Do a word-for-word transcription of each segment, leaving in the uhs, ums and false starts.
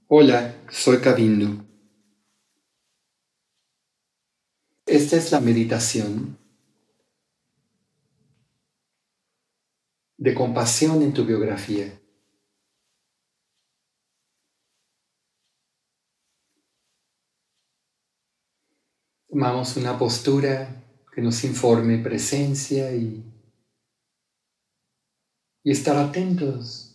Hola, soy Kavindu. Esta es la meditación de compasión en tu biografía. Tomamos una postura que nos informe presencia y, y estar atentos.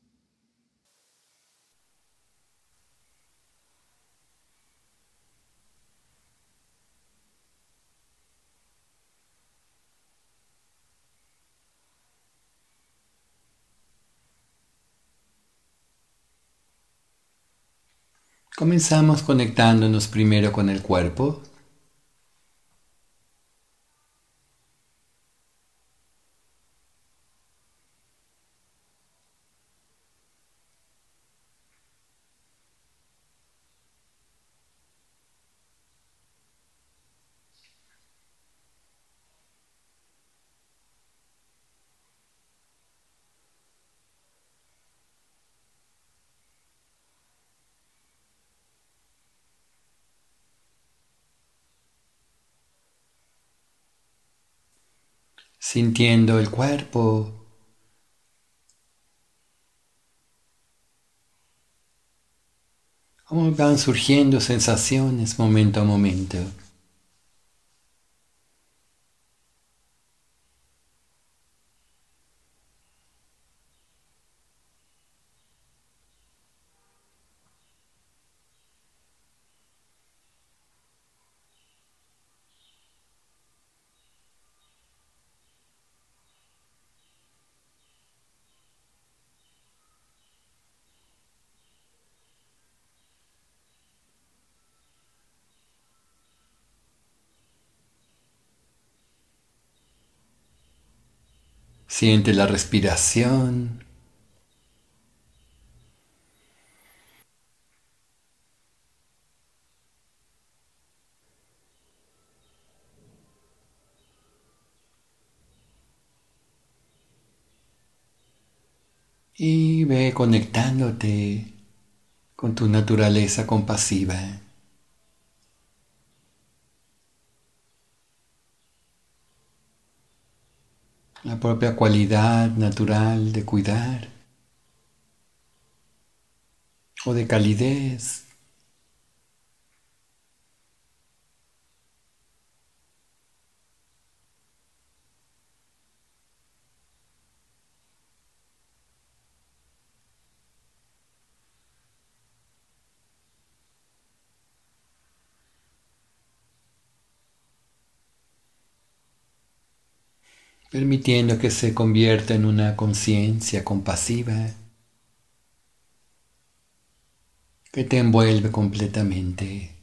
Comenzamos conectándonos primero con el cuerpo. Sintiendo el cuerpo, cómo van surgiendo sensaciones momento a momento. Siente la respiración. Y ve conectándote con tu naturaleza compasiva. La propia cualidad natural de cuidar o de calidez. Permitiendo que se convierta en una conciencia compasiva que te envuelve completamente.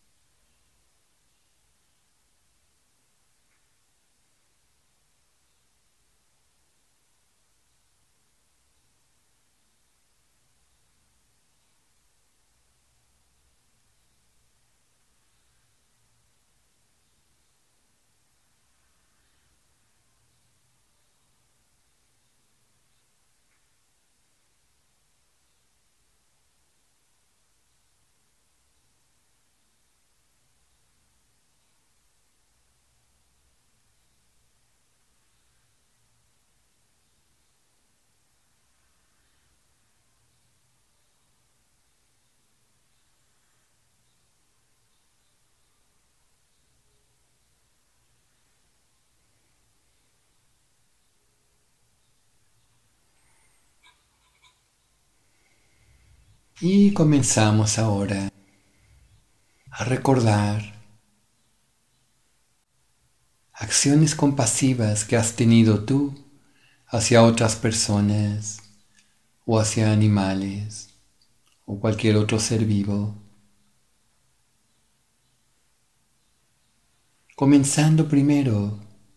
Y comenzamos ahora a recordar acciones compasivas que has tenido tú hacia otras personas o hacia animales o cualquier otro ser vivo. Comenzando primero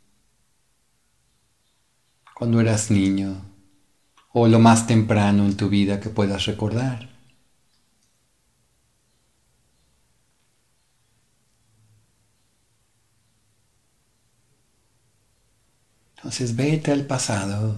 cuando eras niño o lo más temprano en tu vida que puedas recordar. Entonces vete al pasado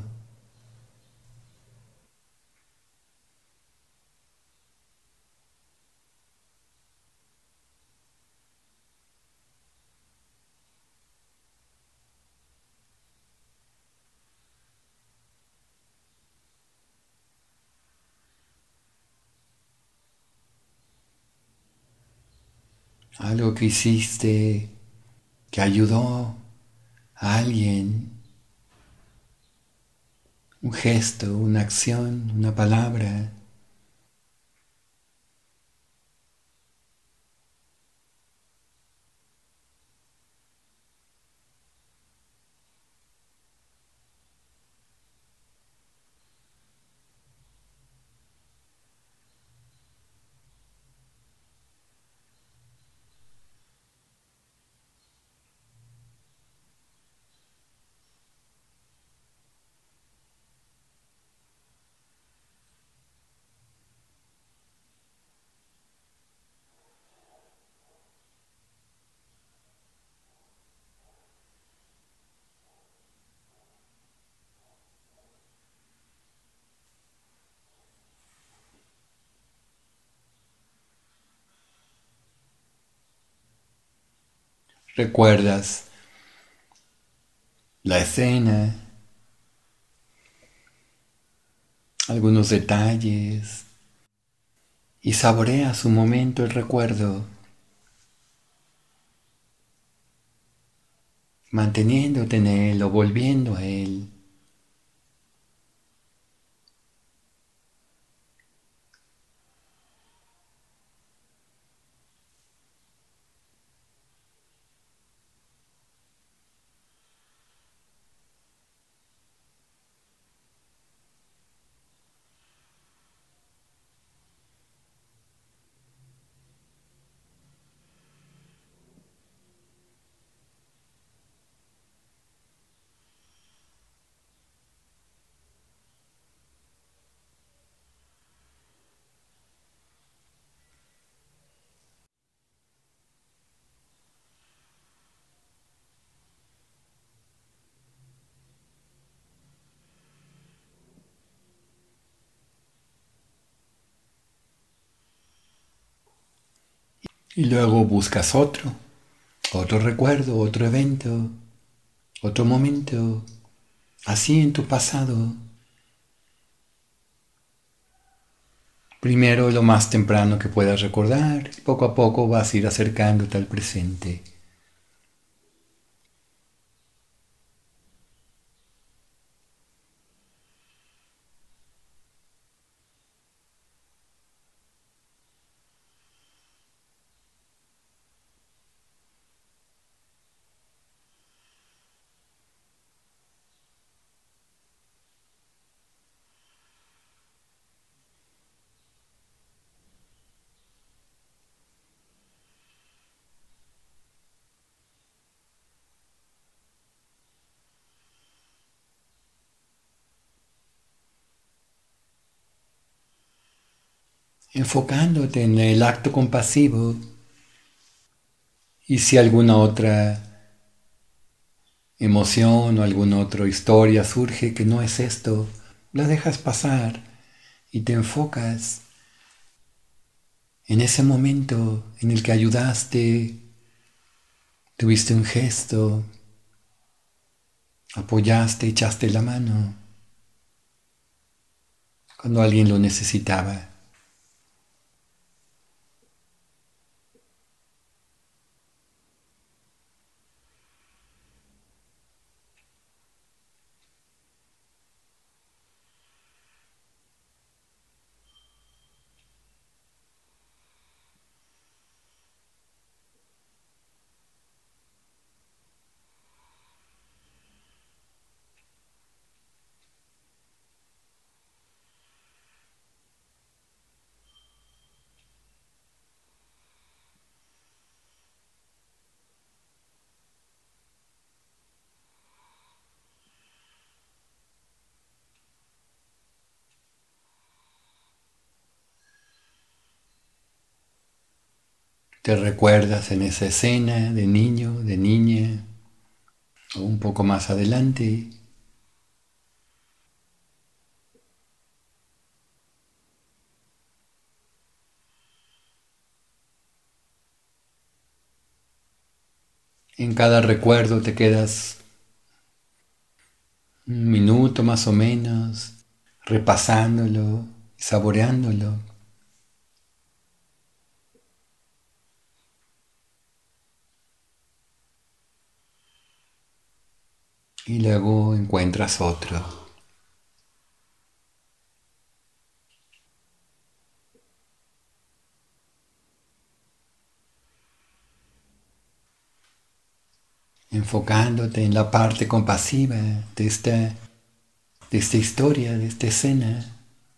algo que hiciste que ayudó a alguien, un gesto, una acción, una palabra. Recuerdas la escena, algunos detalles y saboreas un momento el recuerdo, manteniéndote en él o volviendo a él. Y luego buscas otro, otro recuerdo, otro evento, otro momento, así en tu pasado. Primero lo más temprano que puedas recordar, y poco a poco vas a ir acercándote al presente. Enfocándote en el acto compasivo y si alguna otra emoción o alguna otra historia surge que no es esto, la dejas pasar y te enfocas en ese momento en el que ayudaste, tuviste un gesto, apoyaste, echaste la mano cuando alguien lo necesitaba. Te recuerdas en esa escena de niño, de niña, o un poco más adelante. En cada recuerdo te quedas un minuto más o menos repasándolo y saboreándolo. y luego encuentras otro. Enfocándote en la parte compasiva de esta, de esta historia, de esta escena.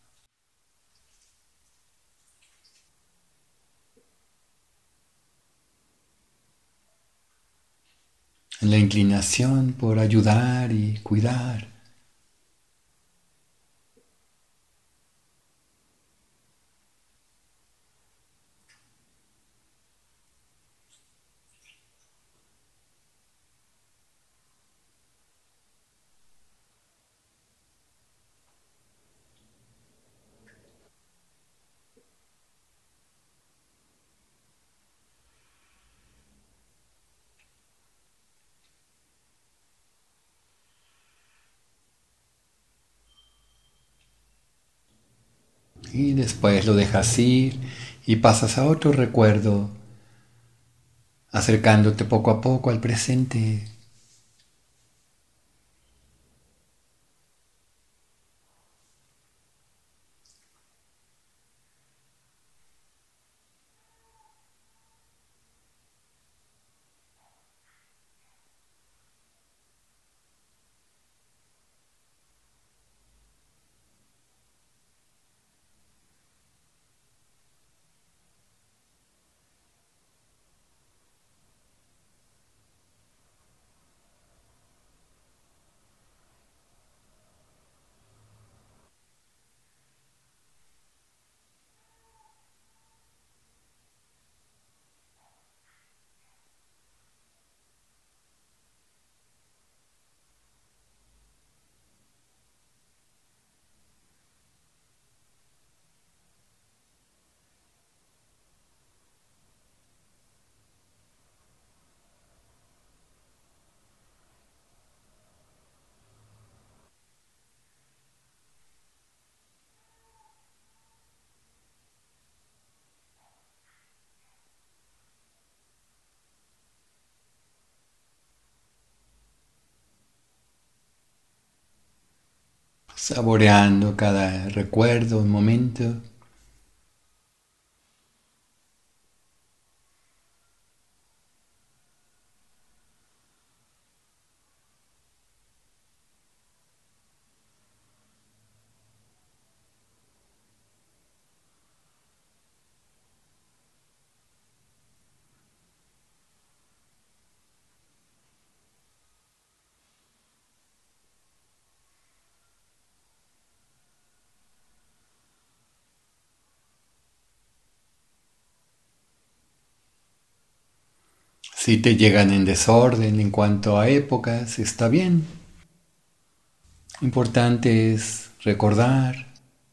En la inclinación por ayudar y cuidar. Y después lo dejas ir y pasas a otro recuerdo, acercándote poco a poco al presente. Saboreando cada recuerdo, momento. Si te llegan en desorden en cuanto a épocas, está bien. Importante es recordar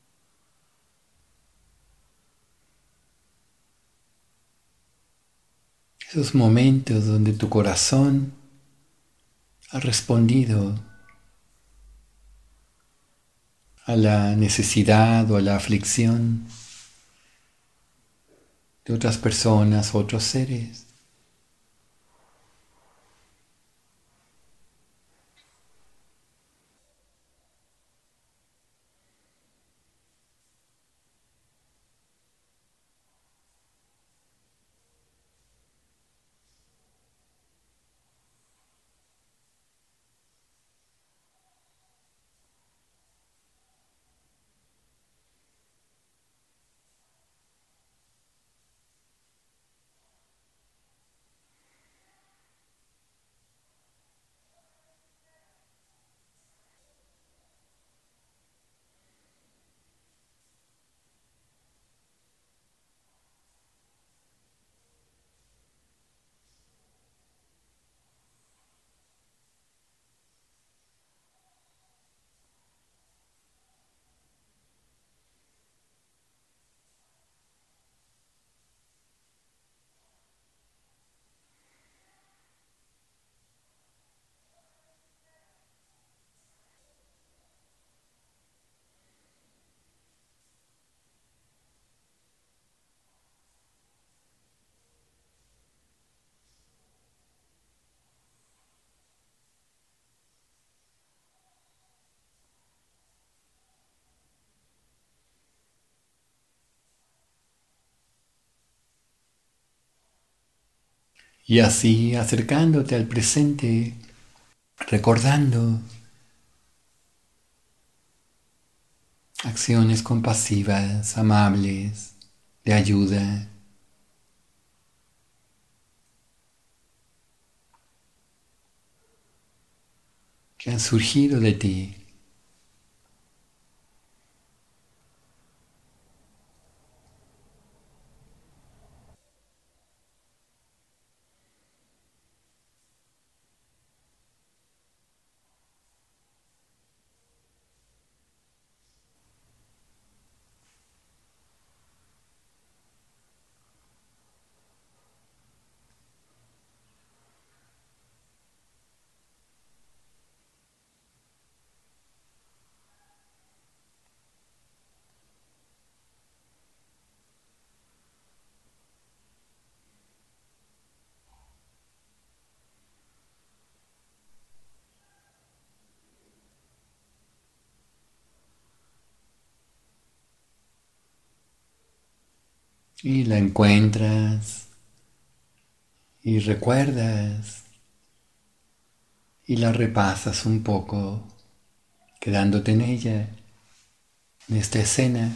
esos momentos donde tu corazón ha respondido a la necesidad o a la aflicción de otras personas, otros seres. Y así acercándote al presente, recordando acciones compasivas, amables, de ayuda, que han surgido de ti. Y la encuentras y recuerdas y la repasas un poco, quedándote en ella, en esta escena.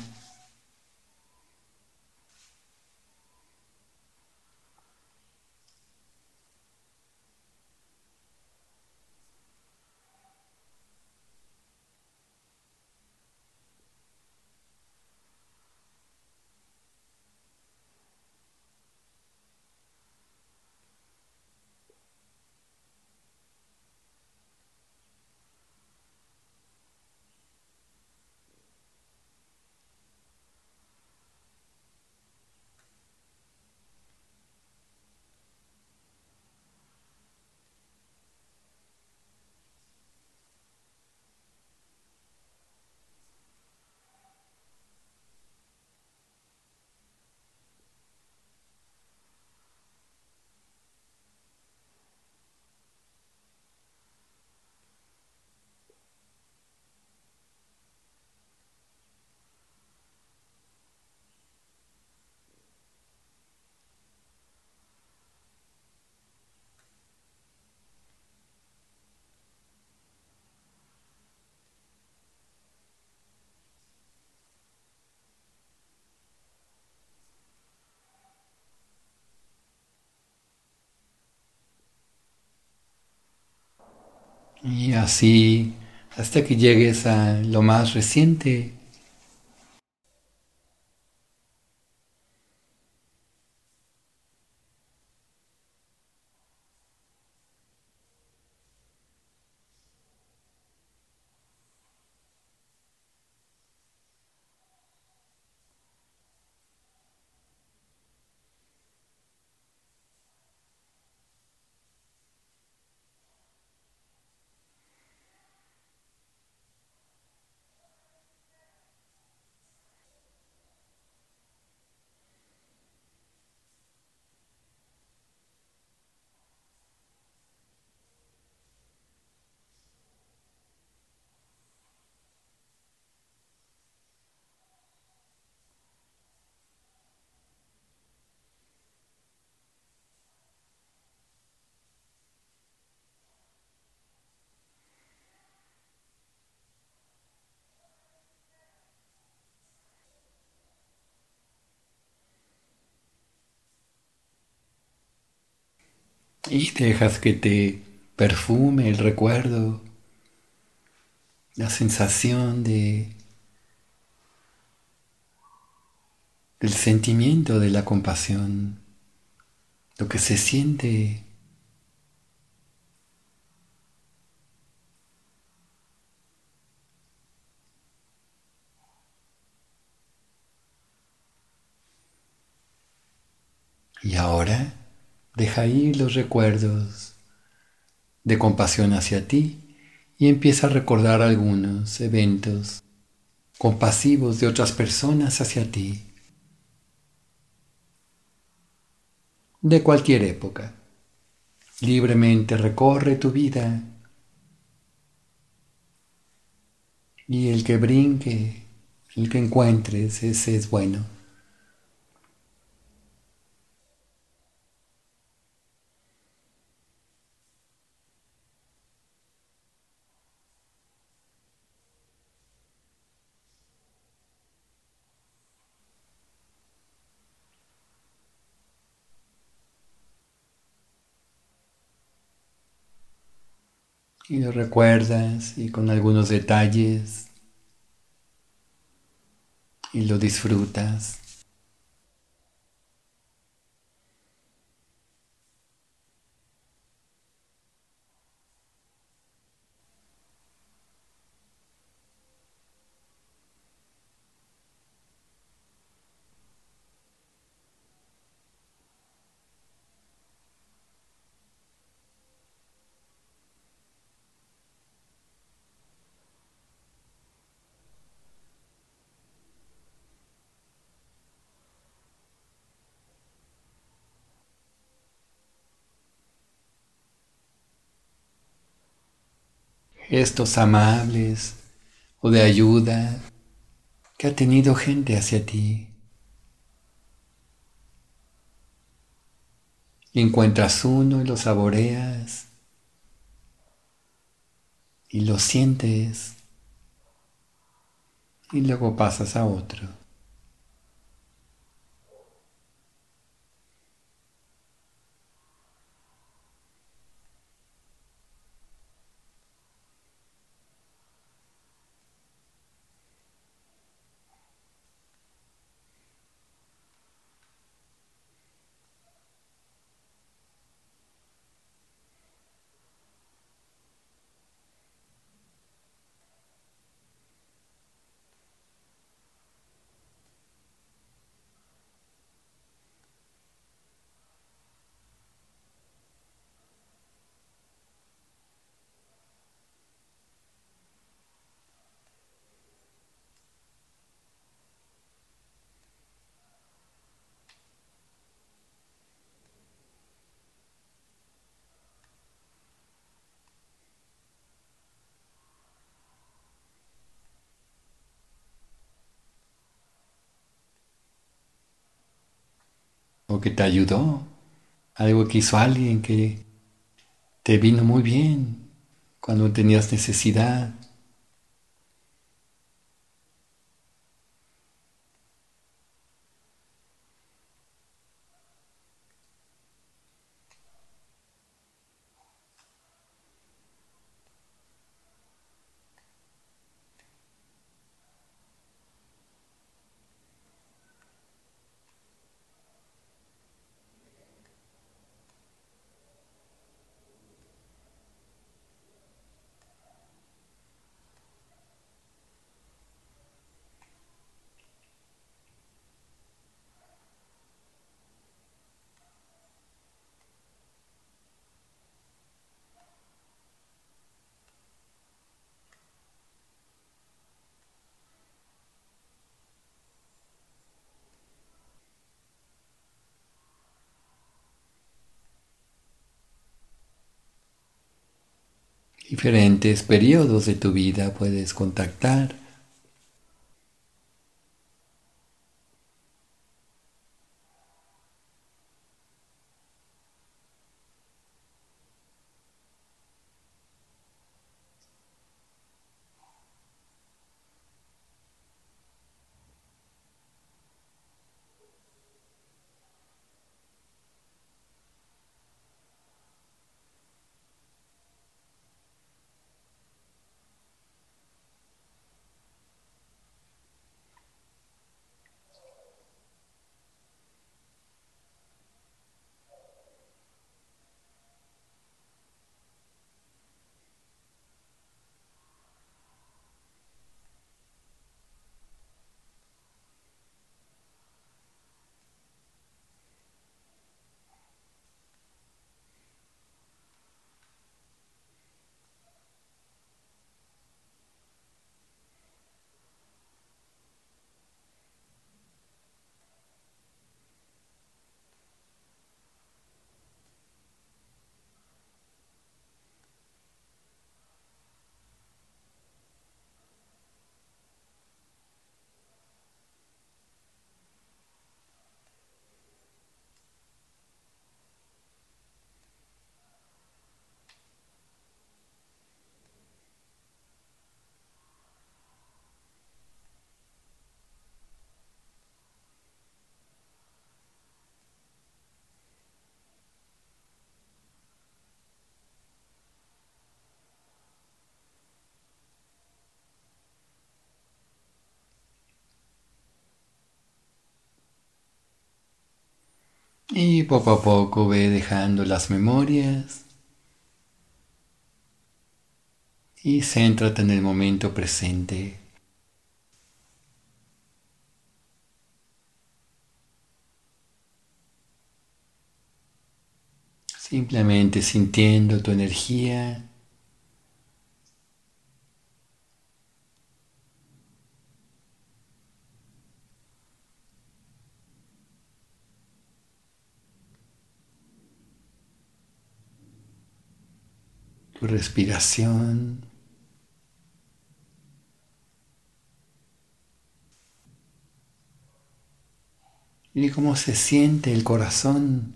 Y así hasta que llegues a lo más reciente. Y dejas que te perfume el recuerdo, la sensación de, del sentimiento de la compasión, lo que se siente. Y ahora deja ir los recuerdos de compasión hacia ti y empieza a recordar algunos eventos compasivos de otras personas hacia ti, de cualquier época. Libremente recorre tu vida y el que brinque, el que encuentres, ese es bueno. y lo recuerdas y con algunos detalles y lo disfrutas. Gestos amables o de ayuda que ha tenido gente hacia ti. Y encuentras uno y lo saboreas y lo sientes y luego pasas a otro. O que te ayudó, algo que hizo alguien que te vino muy bien cuando tenías necesidad. Diferentes periodos de tu vida puedes contactar. Y poco a poco ve dejando las memorias y céntrate en el momento presente. Simplemente sintiendo tu energía. Tu respiración. Y cómo se siente el corazón.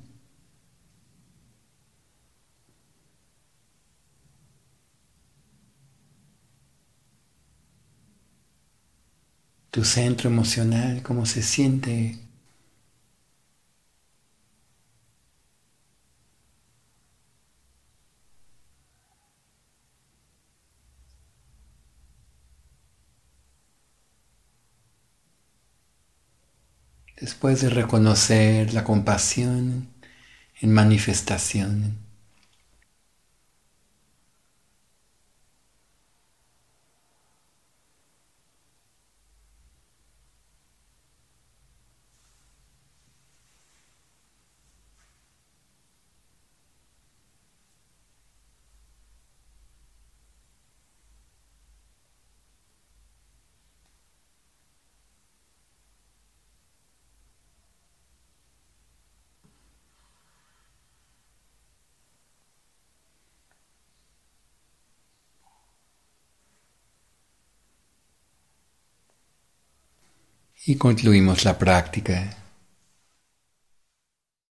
Tu centro emocional, cómo se siente. Después de reconocer la compasión en manifestación, y concluimos la práctica.